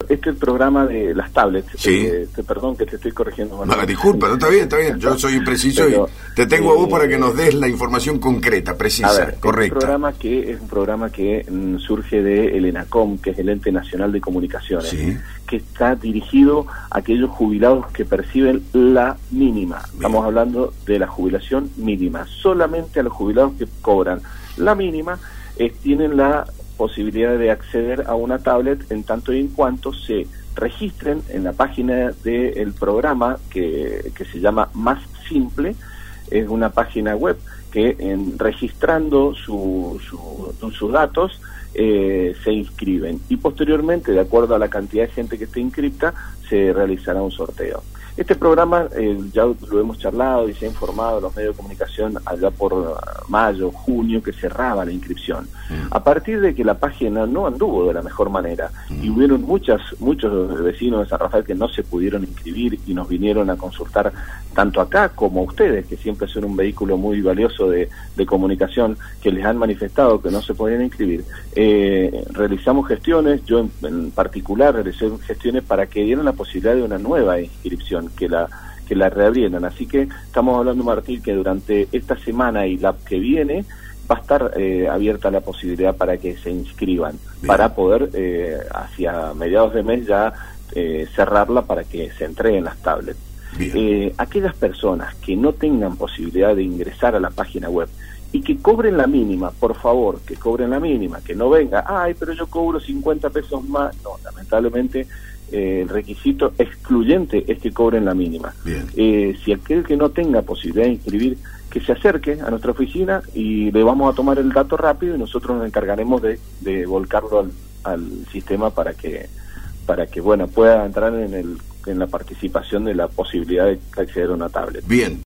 este es el programa de las tablets. Sí. Perdón que te estoy corrigiendo. No, disculpa, no, está bien. Yo soy impreciso pero, y te tengo a vos para que nos des la información concreta, precisa, a ver, correcta. Es un programa que surge de el ENACOM, que es el Ente Nacional de Comunicaciones, Sí. que está dirigido a aquellos jubilados que perciben la mínima. Bien. Estamos hablando de la jubilación mínima. Solamente a los jubilados que cobran la mínima tienen la posibilidad de acceder a una tablet en tanto y en cuanto se registren en la página del programa que se llama Más Simple. Es una página web que registrando sus datos se inscriben y posteriormente, de acuerdo a la cantidad de gente que esté inscripta, se realizará un sorteo. Este programa ya lo hemos charlado y se ha informado a los medios de comunicación allá por mayo, junio, que cerraba la inscripción. A partir de que la página no anduvo de la mejor manera y hubieron muchos vecinos de San Rafael que no se pudieron inscribir y nos vinieron a consultar tanto acá como a ustedes, que siempre son un vehículo muy valioso de comunicación, que les han manifestado que no se podían inscribir. Realizamos gestiones, yo en particular realicé gestiones para que dieran la posibilidad de una nueva inscripción, que la reabrieran. Así que estamos hablando, Martín, que durante esta semana y la que viene va a estar abierta la posibilidad para que se inscriban. Bien. Para poder hacia mediados de mes ya cerrarla para que se entreguen las tablets. Aquellas personas que no tengan posibilidad de ingresar a la página web y que cobren la mínima, por favor, que cobren la mínima, que no venga, ay, pero yo cobro 50 pesos más. No, lamentablemente el requisito excluyente es que cobren la mínima. Si aquel que no tenga posibilidad de inscribir, que se acerque a nuestra oficina y le vamos a tomar el dato rápido y nosotros nos encargaremos de volcarlo al sistema para que bueno, pueda entrar en la participación de la posibilidad de acceder a una tablet. Bien.